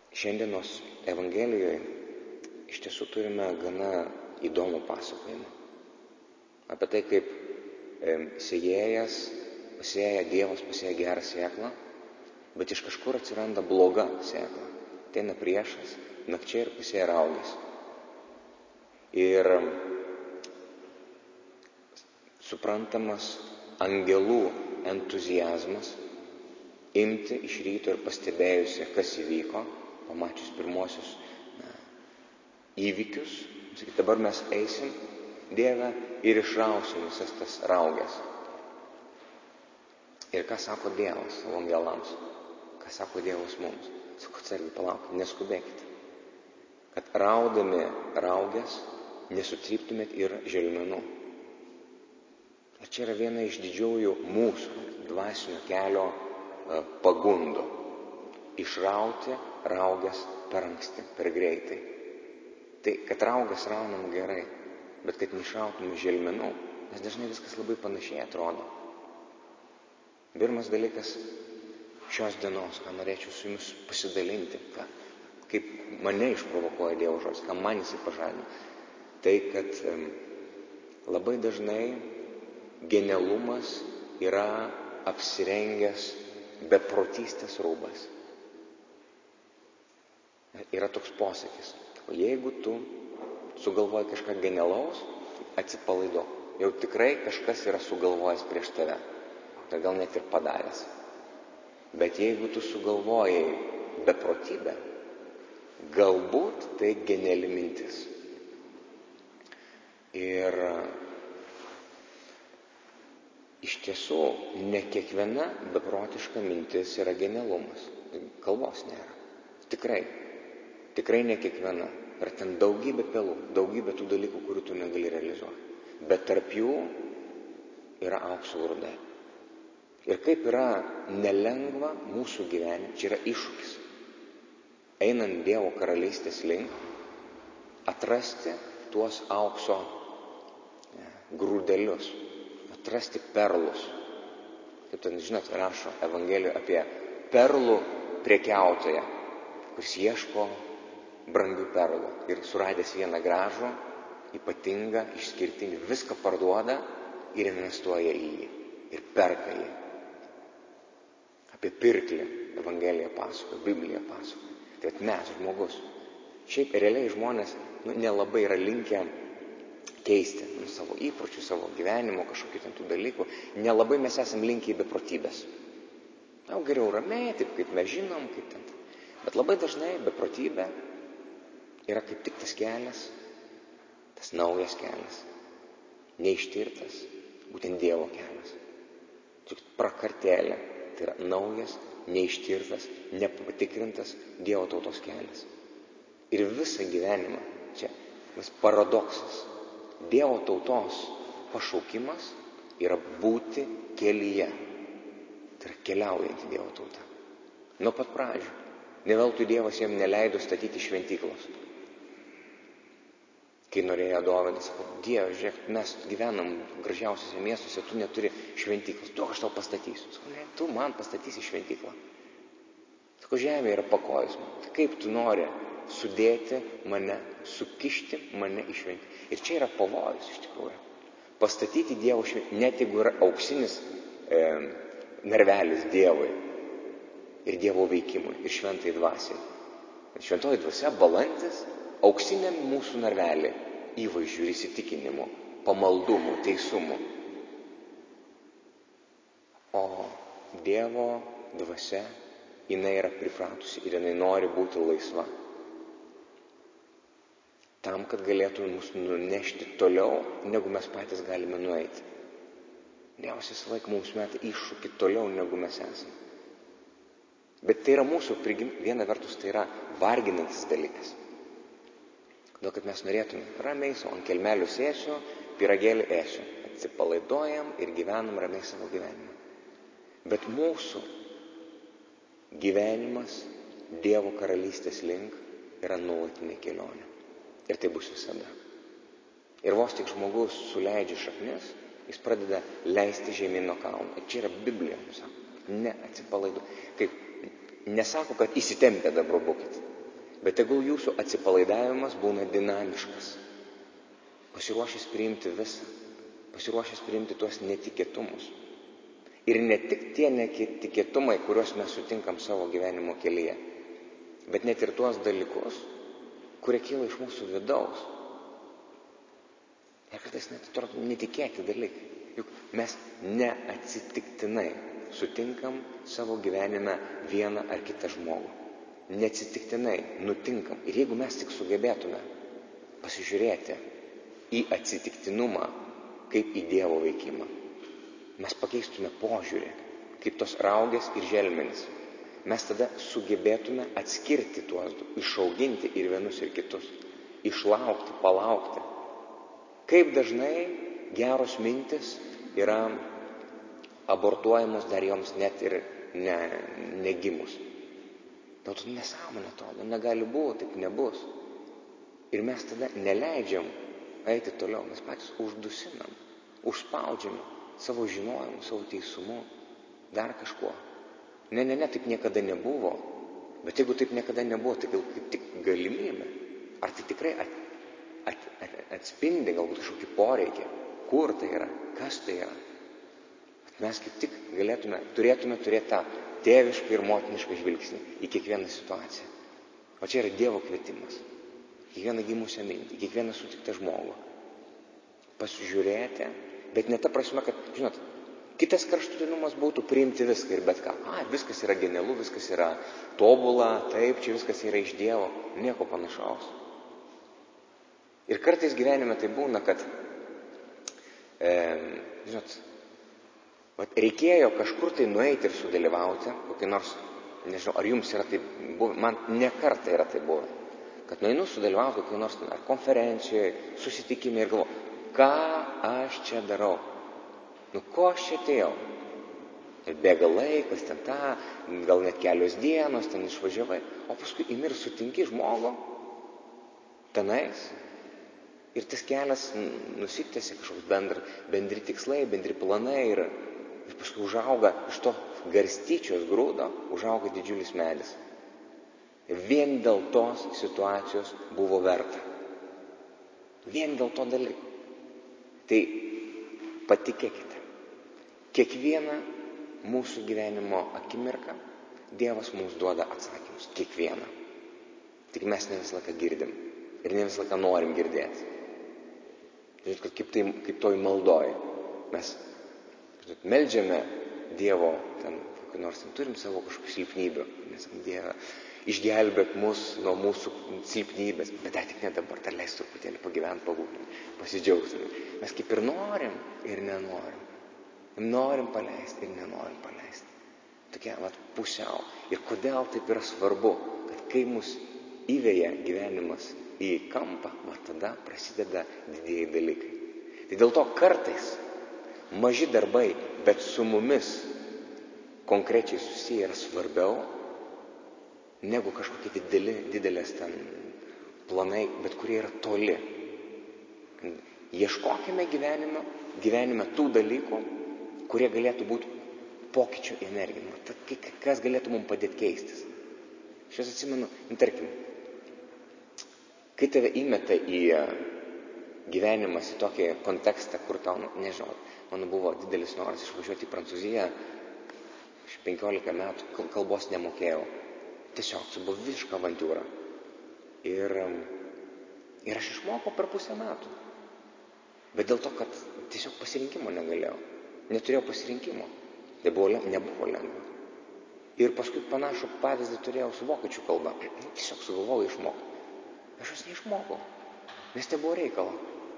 Šiandienos Evangelijoje iš tiesų turime gana įdomų pasakojimą apie tai, kaip sėjėjas pasėja, Dievas pasėja gerą sėklą, bet iš kažkur atsiranda bloga sėkla. Ateina priešas nakčia ir pasėja raugės. Ir suprantamas angelų entuziazmas imti iš ryto ir pastebėjusi, kas įvyko, pamačius pirmosius įvykius, sakyti, dabar mes eisim, Dieve, ir išrausim visas tas raugės. Ir ką sako Dievas savo angelams? Ką sako Dievas mums? Sako, atsargiai, palaukit, neskubėkite. Kad raudami raugės nesutryptumėt ir želmenų. Ir čia yra viena iš didžiųjų mūsų dvasinio kelio pagundų. Išrauti raugės per anksti, per greitai. Tai, kad raugas raunam gerai, bet kad neišrautume želmenų, nes dažnai viskas labai panašiai atrodo. Pirmas dalykas šios dienos, ką norėčiau su jumis pasidalinti, kaip mane išprovokuoja Dievo žodis, ką man jisai pažadina, tai, kad labai dažnai genialumas yra apsirengęs beprotystės rūbas. Yra toks posakis, jeigu tu sugalvoji kažką genialaus, atsipalaiduok. Jau tikrai kažkas yra sugalvojęs prieš tave. Ir gal net ir padaręs. Bet jeigu tu sugalvojai beprotybę, galbūt tai geniali mintis. Ir iš tiesų ne kiekviena beprotiška mintis yra genialumas. Kalbos nėra. Tikrai ne kiekviena. Ir ten daugybė pelų, daugybė tų dalykų, kurių tu negali realizuoti. Bet tarp jų yra aukso grūdai. Ir kaip yra nelengva mūsų gyvenime, čia yra iššūkis, einant Dievo karalystės link, atrasti tuos aukso grūdelius, atrasti perlus. Kaip ten, žinot, rašo Evangelijoje apie perlų prekiautoją, kuris ieško brangių perlų. Ir suradęs vieną gražų, ypatingą, išskirtinį, viską parduoda ir investuoja į jį. Ir perka jį. Apie pirklį Evangelija pasakoja, Biblija pasakoja. Tai mes, žmogus. Šiaip realiai žmonės nelabai yra linkę keisti savo įpročių, savo gyvenimo, kažkokių ten tų dalykų. Nelabai mes esam linkę į beprotybės. Geriau ramiai, taip kaip mes žinom, kaip ten. Bet labai dažnai beprotybė yra kaip tik tas kelias, tas naujas kelias, neištirtas, būtent Dievo kelias. Tik prakartėlė, tai yra naujas, neištirtas, nepatikrintas Dievo tautos kelias. Ir visą gyvenimą, čia paradoksas, Dievo tautos pašaukimas yra būti kelyje. Tai yra keliaujanti Dievo tauta. Nuo pat pradžių. Ne veltui Dievas jam neleido statyti šventyklos. Kai norėjo Dovydas, sako, Dieve, žiūrėk, mes gyvenam gražiausiuose miestuose, tu neturi šventyklos, duok aš tau pastatysiu. Sako, ne, tu man pastatysi šventyklą. Sako, žemė yra pakojus man. Kaip tu nori sudėti mane, sukišti mane į šventyklą. Ir čia yra pavojus iš tikrųjų. Pastatyti Dievo šventyklą, net jeigu yra auksinis narvelis Dievui ir Dievo veikimui ir šventai dvasiai. Šventoji dvasia, balandis, auksiniam mūsų narvelį įvaizdžių ir įsitikinimų, pamaldumų, teisumų. O Dievo dvasia, jinai yra pripratusi ir jinai nori būti laisva. Tam, kad galėtų mus nunešti toliau, negu mes patys galime nueiti. Dievas visą laiką mums meta iššūkį toliau, negu mes esame. Bet tai yra mūsų viena vertus, tai yra varginantis dalykas. Todėl, kad mes norėtume ramiai, ant kelmelių sėsiu, pyragėlį ėsiu. Atsipalaiduojam ir gyvenam ramiai savo gyvenimą. Bet mūsų gyvenimas Dievo karalystės link yra nuolatinė kelionė. Ir tai bus visada. Ir vos tik žmogus suleidžia šaknis, jis pradeda leisti žemyn nuo kalno. Ir čia yra Biblija, sako, ne atsipalaidu. Kaip nesako, kad įsitempę dabar būkit. Bet tegul jūsų atsipalaidavimas būna dinamiškas, pasiruošęs priimti visą, pasiruošęs priimti tuos netikėtumus. Ir ne tik tie netikėtumai, kuriuos mes sutinkam savo gyvenimo kelyje, bet net ir tuos dalykus, kurie kyla iš mūsų vidaus. Ir kartais net atrodo netikėti dalykai. Juk mes neatsitiktinai sutinkam savo gyvenime vieną ar kitą žmogų. Neatsitiktinai nutinkam. Ir jeigu mes tik sugebėtume pasižiūrėti į atsitiktinumą kaip į Dievo veikimą, mes pakeistume požiūrį, kaip tos raugės ir želmenys. Mes tada sugebėtume atskirti tuos du, išauginti ir vienus ir kitus, išlaukti, palaukti. Kaip dažnai geros mintis yra abortuojamos dar joms net ir negimus. Dėl to nesąmonė to, negali būti, taip nebus. Ir mes tada neleidžiam eiti toliau, mes patys uždusinam, užspaudžiam savo žinojimu, savo teisumu, dar kažkuo. Ne, taip niekada nebuvo. Bet jeigu taip niekada nebuvo, tai gal kaip tik galimybė. Ar tai tikrai atspindi galbūt kažkokį poreikį? Kur tai yra? Kas tai yra? Bet mes kaip tik turėtume turėti tą tėvišką ir motinišką žvilgsnį į kiekvieną situaciją. O čia yra Dievo kvietimas. Kiekvieną gimusią mintį, kiekvieną sutiktą žmogų. Pasižiūrėti, bet ne ta prasme, kad, žinot, kitas kraštutinumas būtų priimti viską ir bet ką. Viskas yra genialu, viskas yra tobula, taip, čia viskas yra iš Dievo. Nieko panašaus. Ir kartais gyvenime tai būna, kad, reikėjo kažkur tai nueiti ir sudalyvauti, kokį nors, nežinau, ar jums yra tai buvę, man ne kartą yra tai buvę, kad nueinu sudalyvauti kokį nors ar konferencijoje, susitikime ir galvoju, ką aš čia darau? Ko aš čia atėjau? Ir bėga laikas, ten gal net kelios dienos, ten išvažiavai, o paskui imi ir sutinki žmogų, tenais, ir tas kelias nusitęsia kažkoks bendri tikslai, bendri planai ir paskui užauga iš to garstyčios grūdo, užauga didžiulis medis. Ir vien dėl tos situacijos buvo verta. Vien dėl to dalyko. Tai patikėkite, kiekvieną mūsų gyvenimo akimirką Dievas mums duoda atsakymus. Kiekvieną. Tik mes ne visą laiką girdim. Ir ne visą laiką norim girdėti. Žinot, kad kaip toj maldoj. Mes meldžiame Dievo, kokį nors turim savo kažkokių silpnybių. Mes Dieve, išgelbėk mus nuo mūsų silpnybės. Bet dar tik ne dabar, dar leis truputėlį pagyventi, pabūti, pasidžiaugti. Mes kaip ir norim ir nenorim. Norim paleisti ir nenorim paleisti. Tokia pusiau. Ir kodėl taip yra svarbu, kad kai mus įveja gyvenimas į kampą, tada prasideda didieji dalykai. Tai dėl to kartais maži darbai, bet su mumis konkrečiai susiję yra svarbiau negu kažkokie didelės ten planai, bet kurie yra toli. Ieškokime gyvenime tų dalykų, kurie galėtų būti pokyčio energija. Kas galėtų mums padėti keistis. Aš atsimenu, tarkim, kai tave įmeta į gyvenimas į tokį kontekstą, kur tau, nežinau, mano buvo didelis noras išvažiuoti į Prancūziją, aš 15 metų kalbos nemokėjau. Tiesiog, tai buvo visiška avantiūra. Ir aš išmokau per pusę metų. Bet dėl to, kad tiesiog pasirinkimo negalėjau. Neturėjau pasirinkimo. Tai nebuvo lengva. Ir paskui panašų pavyzdį turėjau su vokiečių kalba. Tiesiog sugalvojau išmokti. Aš jos neišmokau. Nes tai buvo reikalo.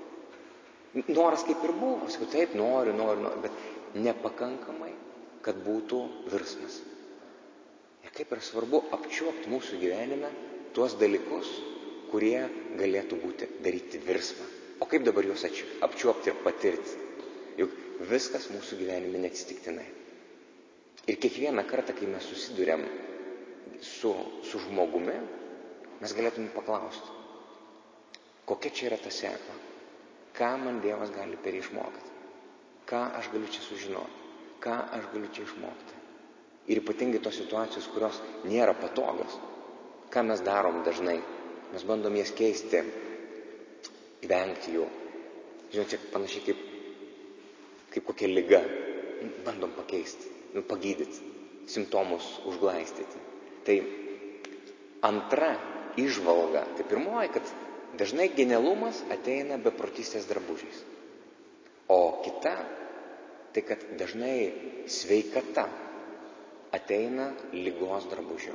Noras kaip ir buvo. Sakau, taip, noriu, bet nepakankamai, kad būtų virsmas. Ir kaip yra svarbu apčiuopti mūsų gyvenime tuos dalykus, kurie galėtų daryti virsmą. O kaip dabar juos apčiuopti ir patirti? Juk viskas mūsų gyvenime neatsitiktinai. Ir kiekvieną kartą, kai mes susiduriam su žmogumi, mes galėtume paklausti, kokia čia yra ta sėkla, ką man Dievas gali per išmokti, ką aš galiu čia sužinoti, ką aš galiu čia išmokti. Ir ypatingai tos situacijos, kurios nėra patogios, ką mes darom dažnai? Mes bandom jas keisti, vengti jų. Žinot, čia panašiai kaip kokia liga. Bandom pakeisti, pagydyti, simptomus užglaistyti. Tai antra įžvalga, tai pirmoji, kad dažnai genialumas ateina beprotystės drabužiais. O kita, tai kad dažnai sveikata ateina ligos drabužiu.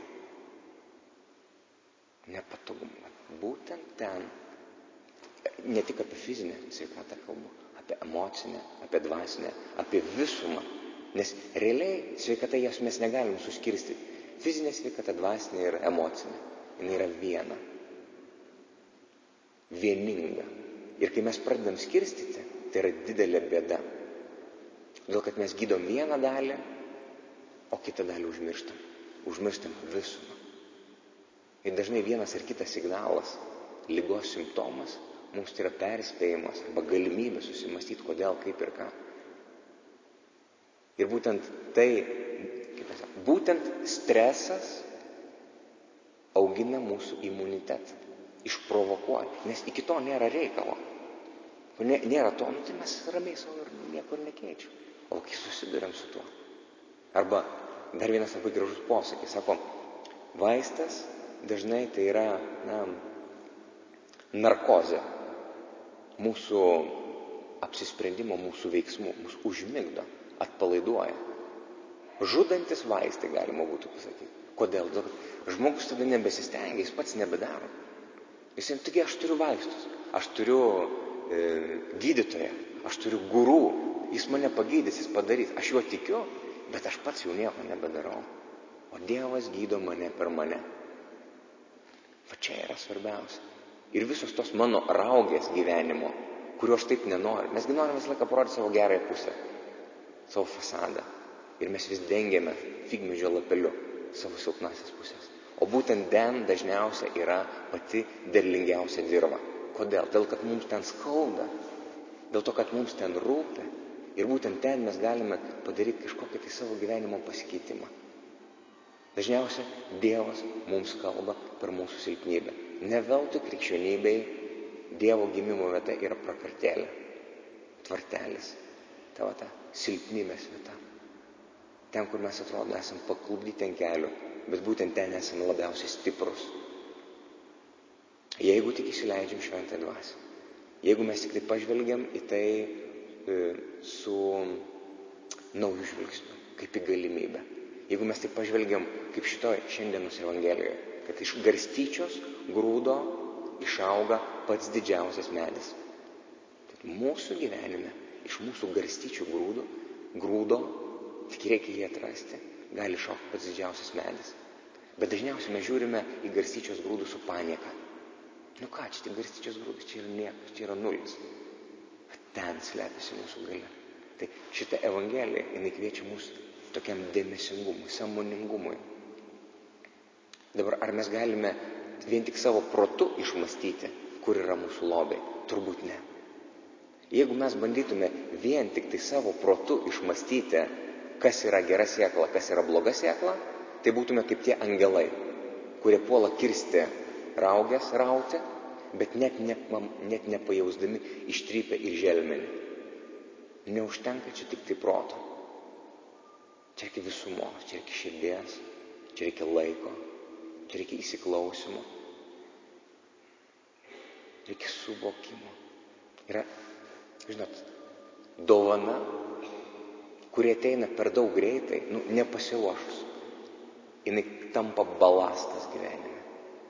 Nepatogumą. Būtent ten, ne tik apie fizinę sveikatą kalbu, apie emocinę, apie dvasinę, apie visumą. Nes realiai sveikata jas mes negalim suskirstyti. Fizinė sveikata, dvasinė ir emocinė. Jis yra viena. Vieninga. Ir kai mes pradedam skirstyti, tai yra didelė bėda. Todėl, kad mes gydom vieną dalį, o kitą dalį užmirštam. Užmirštam visumą. Ir dažnai vienas ar kitas signalas, ligos simptomas, mums tai yra perspėjimas arba galimybė susimastyti, kodėl, kaip ir ką. Ir būtent tai, būtent stresas augina mūsų imunitetą, išprovokuoja, nes iki to nėra reikalo. Nėra to, tai mes ramiai savo ir niekur nekeičiam. O kai susiduriam su tuo. Arba dar vienas labai gražus posakis, sako, vaistas dažnai tai yra narkozė mūsų apsisprendimo, mūsų veiksmų, mūsų užmigdo, atpalaiduoja. Žudantis vaistai, galima būtų pasakyti. Kodėl? Žmogus tada nebesistengia, jis pats nebedaro. Jis jam, taigi aš turiu vaistus, aš turiu gydytoją, aš turiu gurų, jis mane pagydys, jis padarys, aš juo tikiu, bet aš pats jau nieko nebedarau. O Dievas gydo mane per mane. Va čia yra svarbiausia. Ir visos tos mano raugės gyvenimo, kuriuo aš taip nenoriu. Mesgi norim visą laiką parodyti savo gerąją pusę, savo fasadą. Ir mes vis dengiame figmedžio lapeliu savo silpnasias pusės. O būtent ten dažniausiai yra pati derlingiausia dirva. Kodėl? Dėl kad mums ten skauda. Dėl to, kad mums ten rūpi. Ir būtent ten mes galime padaryti kažkokį tai savo gyvenimo pasikeitimą. Dažniausiai Dievas mums kalba per mūsų silpnybę. Ne veltui krikščionybei Dievo gimimo vieta yra prakartėlė, tvartelis. Ta silpnybės vieta. Ten, kur mes atrodo esam paklupdyti ant kelių, bet būtent ten esame labiausiai stiprus. Jeigu tik įsileidžiam šventąją dvasią, jeigu mes tik tai pažvelgiam į tai su nauju žvilgsniu, kaip į galimybę. Jeigu mes tik pažvelgiam, kaip šitoj šiandienos Evangelijoje, kad iš garstyčios grūdo išauga pats didžiausias medis. Tad mūsų gyvenime, iš mūsų garstyčių grūdo, tik reikia jį atrasti, gali išaugti pats didžiausias medis. Bet dažniausiai mes žiūrime į garstyčios grūdus su panieka. Nu ką, čia tik garstyčios grūdus, čia yra niekas, čia yra nulis. Bet ten slepiasi mūsų galia. Tai šita Evangelija, jinai kviečia mus tokiam dėmesingumui, sąmoningumui. Dabar, ar mes galime vien tik savo protu išmastyti, kur yra mūsų lobiai? Turbūt ne. Jeigu mes bandytume vien tik tai savo protu išmastyti, kas yra gera sėkla, kas yra bloga sėkla, tai būtume kaip tie angelai, kurie puola kirsti raugės rauti, bet net nepajausdami ištrypia ir želmenį. Neužtenka čia tik tai proto. Čia reikia visumos, čia reikia širdies, čia reikia laiko, čia reikia įsiklausimo, reikia suvokimo. Yra, žinot, dovana, kuri ateina per daug greitai, nepasiruošus. Jinai tampa balastas gyvenime.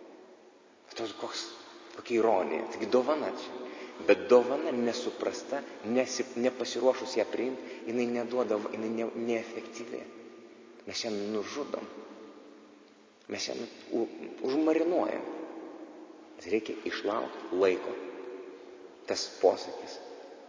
Kokia ironija. Taigi dovana čia. Bet dovana nesuprasta, nepasiruošus ją priimti, jinai neduoda, jinai neefektyvi. Mes ją nužudom. Mes ją užmarinuojam. Reikia išlaukti laiko. Tas posakis.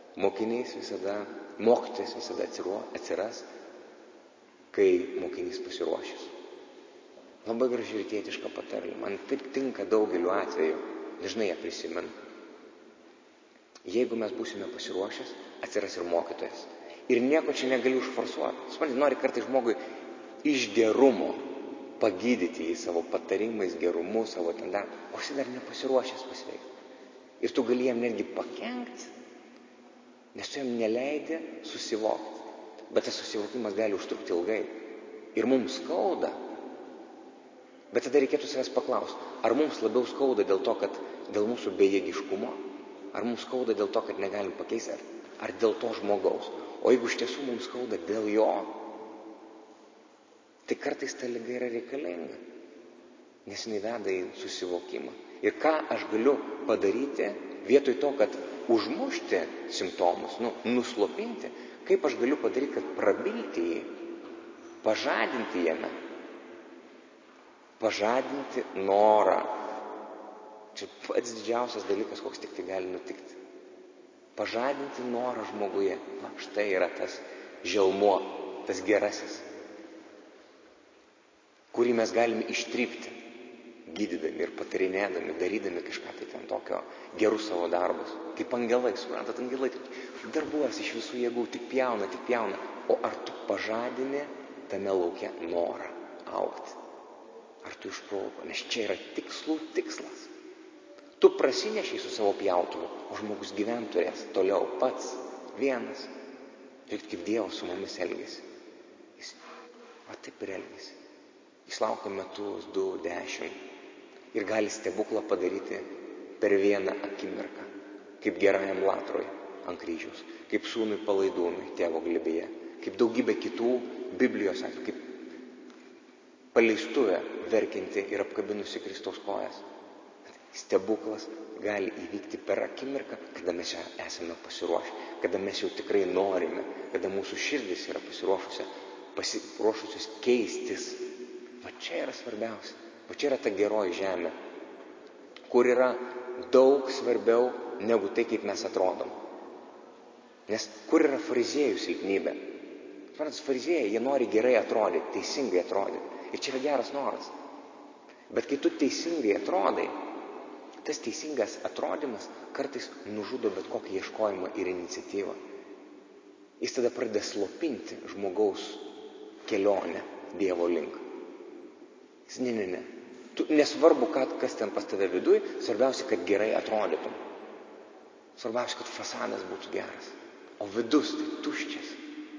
Mokytojas visada atsiras, kai mokinys pasiruošęs. Labai graži ir tėtiška patarlė. Man taip tinka daugeliu atveju. Dažnai ją prisimenu. Jeigu mes būsime pasiruošęs, atsiras ir mokytojas. Ir nieko čia negali užforsuoti. Suprantate, nori kartais žmogui iš gerumo pagydyti jį savo patarimais, gerumu, savo ten dar, o jis dar nepasiruošęs pasveikti. Ir tu gali jam netgi pakenkti, nes tu jam neleidi susivokti. Bet tas susivokimas gali užtrukti ilgai. Ir mums skauda. Bet tada reikėtų savęs paklausti, ar mums labiau skauda dėl to, kad dėl mūsų bejėgiškumo, ar mums skauda dėl to, kad negalim pakeisti, ar dėl to žmogaus. O jeigu iš tiesų mums skauda dėl jo, tai kartais ta liga yra reikalinga, nes jinai veda į susivokimą. Ir ką aš galiu padaryti vietoj to, kad užmušti simptomus, nuslopinti, kaip aš galiu padaryti, kad prabilti jį, pažadinti jame, pažadinti norą. Čia pats didžiausias dalykas, koks tik tai gali nutikti. Pažadinti norą žmoguje. Va, štai yra tas želmuo, tas gerasis, kurį mes galime ištrypti, gydydami ir patarinėdami, darydami kažką tai ten tokio, gerus savo darbus. Kaip angelai, suprantat, angelai darbuojas iš visų jėgų, tik pjauna. O ar tu pažadini tame lauke norą augti? Ar tu išprovokuoji? Nes čia yra tikslas. Tu prasinešiai su savo pjautuvu, o žmogus gyventi turės toliau pats, vienas. Žiūrėk, kaip Dievas su mumis elgėsi. Jis taip ir elgėsi. Jis laukia metus, 2, 10 ir gali stebuklą padaryti per vieną akimirką, kaip gerajam Latrui ant kryžiaus, kaip sūnui Palaidūnui tėvo glėbyje, kaip daugybė kitų Biblijos atvejų, kaip paleistuvė verkianti ir apkabinusi Kristaus kojas. Stebuklas gali įvykti per akimirką, kada mes esame pasiruošę, kada mes jau tikrai norime, kada mūsų širdis yra pasiruošusios keistis. Va čia yra svarbiausia. Va čia yra ta geroji žemė, kur yra daug svarbiau negu tai, kaip mes atrodom. Nes kur yra fariziejų silpnybė? Fariziejai, jie nori gerai atrodyti, teisingai atrodyti. Ir čia yra geras noras. Bet kai tu teisingai atrodai, tas teisingas atrodymas kartais nužudo bet kokį ieškojimą ir iniciatyvą. Jis tada pradeda slopinti žmogaus kelionę Dievo link. Jis ne. Nesvarbu, kas ten pas tave viduj, svarbiausia, kad gerai atrodytum. Svarbiausia, kad fasadas būtų geras. O vidus tai tuščias.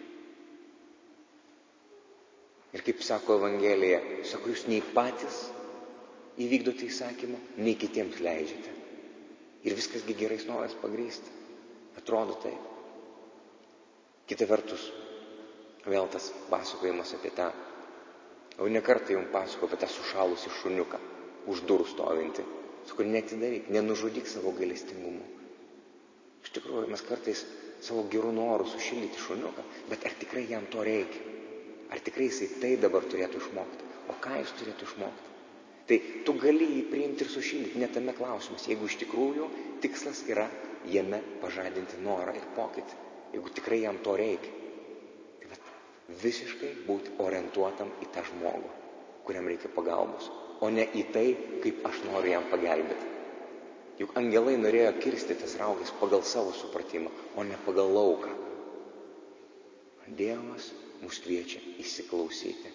Ir kaip sako Evangelija, sako, jūs nei patys įvykdote įsakymą, nei kitiems leidžiate. Ir viskasgi gerais norais pagrįsta. Atrodo taip. Kita vertus, vėl tas pasakojimas apie tą, o ne kartą jums pasako apie tą sušalusį šuniuką, už durų stovintį. Sako, neatidaryk, nenužudyk savo gailestingumu. Iš tikrųjų, mes kartais savo gerų norų sušildyti šuniuką, bet ar tikrai jam to reikia? Ar tikrai jisai tai dabar turėtų išmokti? O ką jis turėtų išmokti? Tai tu gali jį priimti ir sušildyti, ne tame klausimas, jeigu iš tikrųjų tikslas yra jame pažadinti norą ir pokytį, jeigu tikrai jam to reikia. Tai visiškai būti orientuotam į tą žmogų, kuriam reikia pagalbos, o ne į tai, kaip aš noriu jam pagelbėti. Juk angelai norėjo kirsti tas rauges pagal savo supratimą, o ne pagal lauką. Dievas mus kviečia įsiklausyti.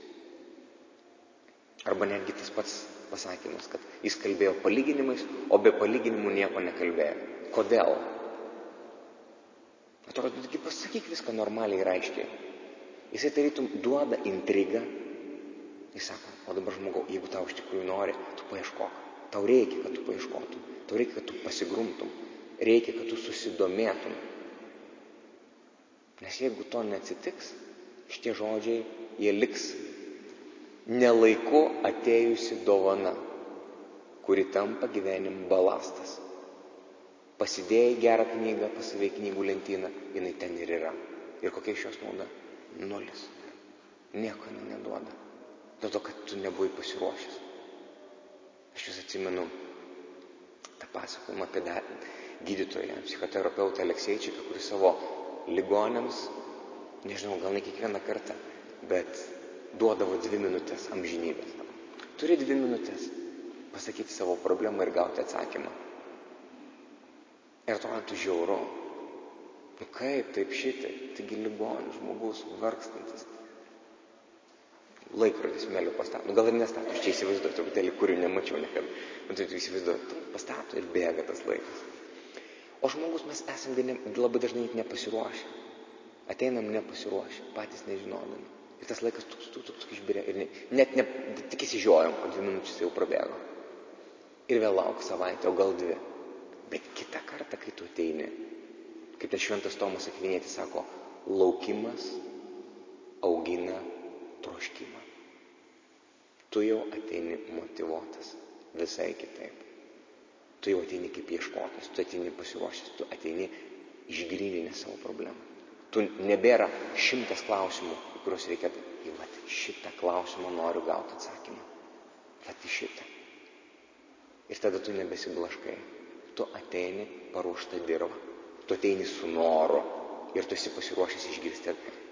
Arba netgi tas pats pasakymas, kad jis kalbėjo palyginimais, o be palyginimų nieko nekalbėjo. Kodėl? Atrodo, taigi pasakyk viską normaliai ir aiškiai. Jisai tarytum duoda intrigą. Jis sako, o dabar žmogau, jeigu tau iš tikrųjų nori, tu paieškok. Tau reikia, kad tu paieškotum. Tau reikia, kad tu pasigrumtum. Reikia, kad tu susidomėtum. Nes jeigu to neatsitiks, šitie žodžiai, jie liks nelaiku atėjusi dovana, kuri tampa gyvenim balastas. Pasidėjai gerą knygą pas save į knygų lentyną, jinai ten ir yra. Ir kokia iš jos nauda? 0. Nieko jinai neduoda. Dėl to, kad tu nebuvai pasiruošęs. Aš vis atsimenu tą pasakojimą apie gydytoją, psichoterapeutą Alekseičiką, kuris savo ligonėms, nežinau, gal ne kiekvieną kartą, bet duodavo 2 minutės amžinybės. Turi 2 minutės pasakyti savo problemą ir gauti atsakymą. Ir atrodo žiauru. Nu kaip, taip šitai, taigi ligonis žmogus vargstantis. laikrodis smėliu pastato, gal ir nestato, aš čia įsivaizduoju, truputėlį, kurių nemačiau niekada, bet tu įsivaizduoju, pastato ir bėga tas laikas. O žmogus mes esame labai dažnai nepasiruošę, ateinam nepasiruošę, patys nežinodami. Ir tas laikas tuks išbirė ir net tik įsižiojom, o 2 minučius jau prabėgo. Ir vėl lauk savaitę, o gal 2. Bet kitą kartą, kai tu ateini, kaip ten Šventas Tomas Akvinietis sako, laukimas augina troškimą. Tu jau ateini motyvuotas visai kitaip. Tu jau ateini kaip ieškotas, tu ateini pasiruošęs, tu ateini išgryninę savo problemą. Tu nebėra 100 klausimų, į kuriuos reikia, vat šitą klausimą noriu gauti atsakymą. Vat į šitą. Ir tada tu nebesiblaškai. Tu ateini paruoštą dirvą. Tu ateini su noru ir tu esi pasiruošęs išgirsti,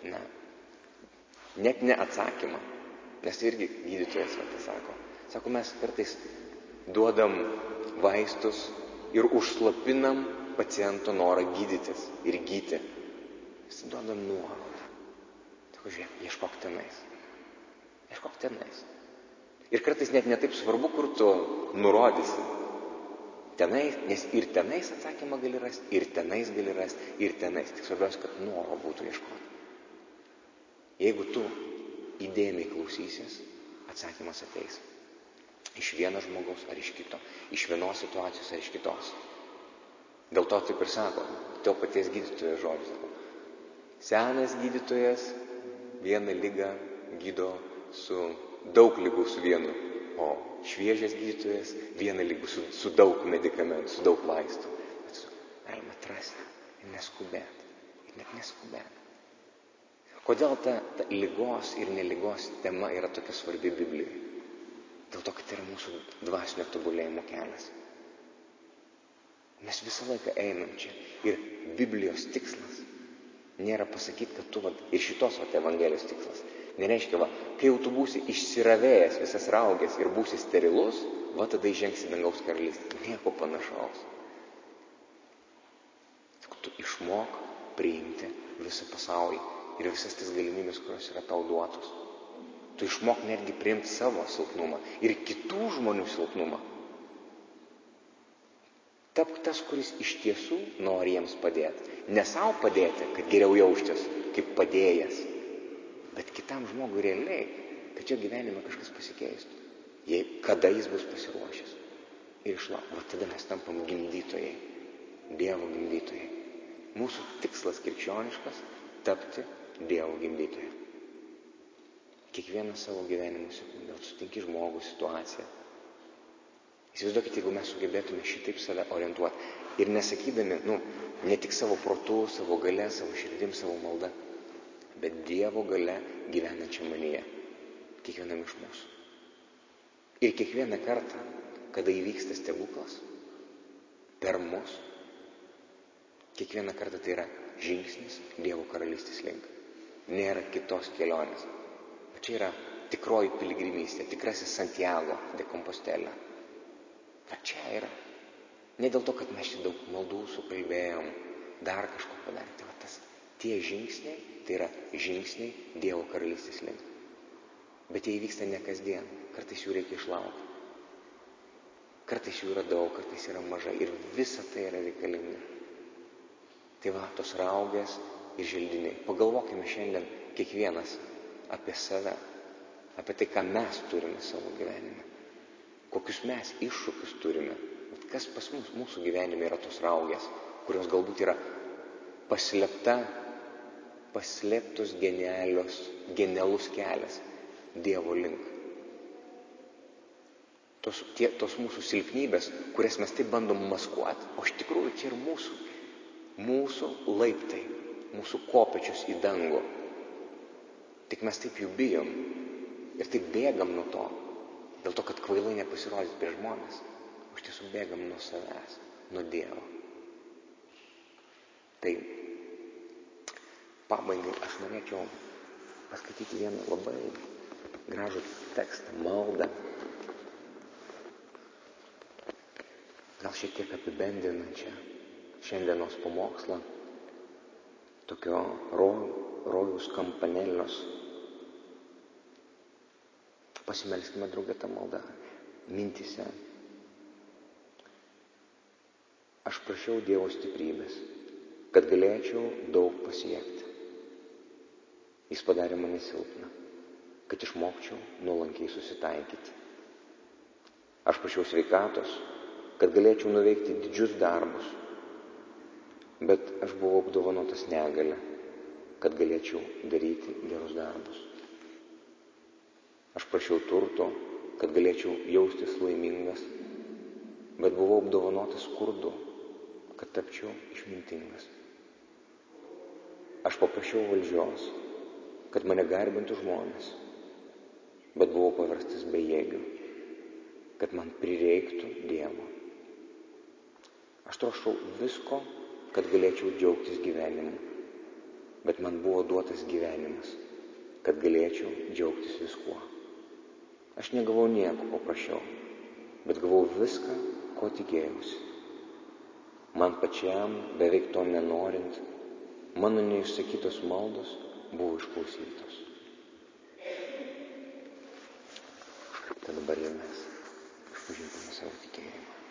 net ne atsakymą, nes irgi gydytojas sako. Sako, mes kartais duodam vaistus ir užslopinam paciento norą gydytis ir gyti. Mes duodam nuorodą. Sako, žiūrėk, ieškok tenais. Ieškok tenais. Ir kartais net netaip svarbu, kur tu nurodysi. Tenais, nes ir tenais atsakymą gali rasti, ir tenais gali rasti, ir tenais. Tik svarbiausia, kad noro būtų ieškoti. Jeigu tu įdėmiai klausysies, atsakymas ateis. Iš vieno žmogaus ar iš kito. Iš vienos situacijos ar iš kitos. Dėl to taip ir sako, to paties gydytojo žodžius. Senas gydytojas vieną ligą gydo su daug ligų su vienu, o šviežias gydytojas vieną ligų su daug medikamentų, su daug vaistų. Galima atrasti ir neskubėti. Ir net neskubėti. Kodėl ta ligos ir neligos tema yra tokia svarbi Biblijoje? Dėl to, kad tai yra mūsų dvasinio tobulėjimo kelias. Mes visą laiką einam čia. Ir Biblijos tikslas nėra pasakyti, kad tu, ir šitos Evangelijos tikslas, nereiškia, kai jau tu būsi išsiravėjęs, visas raugęs ir būsi sterilus, tada įžengsi dangaus karalystę. Nieko panašaus. Tu išmok priimti visą pasaulį ir visas tas galimybės, kurios yra tau duotos. Tu išmok netgi priimti savo silpnumą ir kitų žmonių silpnumą. Tapk tas, kuris iš tiesų nori jiems padėti. Ne savo padėti, kad geriau jaustis, kaip padėjęs, bet kitam žmogui realiai, kad čia gyvenime kažkas pasikeistų. Kada jis bus pasiruošęs. Ir tada mes tampam gimdytojai, Dievo gimdytojai. Mūsų tikslas krikščioniškas tapti Dievo gimdytojai. Kiekvieną savo gyvenimo sekundę sutinki žmogų, situaciją. Įsivaizduokite, jeigu mes sugebėtume šitaip save orientuoti ir nesakydami, ne tik savo protu, savo galia, savo širdim, savo malda, bet Dievo galia gyvenančia manyje, kiekvienam iš mūsų. Ir kiekvieną kartą, kada įvyksta stebuklas per mus, kiekvieną kartą tai yra žingsnis Dievo karalystės link. Nėra kitos kelionės. Čia yra tikroji piligrimystė, tikrasis Santiago de Compostela. Čia yra. Ne dėl to, kad mes čia daug maldų sukalbėjom, dar kažko padarėm. Tie žingsniai, tai yra žingsniai Dievo karalystės link. Bet jie įvyksta ne kasdien. Kartais jų reikia išlaukti. Kartais jų yra daug, kartais yra mažai. Ir visa tai yra reikalinga. Tai tos raugės ir želdiniai. Pagalvokime šiandien kiekvienas apie save. Apie tai, ką mes turime savo gyvenime. Kokius mes iššūkius turime. Kas pas mūsų gyvenime yra tos raugės, kurios galbūt yra paslėptos genialus kelias Dievo link. Tos mūsų silpnybės, kurias mes taip bandom maskuoti, o iš tikrųjų čia ir mūsų laiptai, mūsų kopečius į dangų. Tik mes taip jų bijom ir taip bėgam nuo to, dėl to, kad kvailai nepasirodyti prieš žmonės, o iš tiesų bėgam nuo savęs, nuo Dievo. Tai pabaigai aš norėčiau paskaityti vieną labai gražų tekstą, maldą. Gal šiek tiek apibendrinančią šiandienos pamokslą, tokio rojaus kampanėlios pasimelskime draugę tą maldą. Mintise. Aš prašiau Dievo stiprybės, kad galėčiau daug pasiekti. Jis padarė mane silpną, kad išmokčiau nuolankiai susitaikyti. Aš prašiau sveikatos, kad galėčiau nuveikti didžius darbus, bet aš buvau apdovanotas negalia, kad galėčiau daryti gerus darbus. Aš prašiau turto, kad galėčiau jaustis laimingas, bet buvau apdovanotas skurdu, kad tapčiau išmintingas. Aš paprašiau valdžios, kad mane garbintų žmonės, bet buvau paverstas bejėgiu, kad man prireiktų Dievo. Aš troškau visko, kad galėčiau džiaugtis gyvenimu, bet man buvo duotas gyvenimas, kad galėčiau džiaugtis viskuo. Aš negavau nieko, ko prašiau, bet gavau viską, ko tikėjausi. Man pačiam, beveik to nenorint, mano neišsakytos maldos buvo išklausytos. Tad dabar ir mes išpažinkime savo tikėjimą.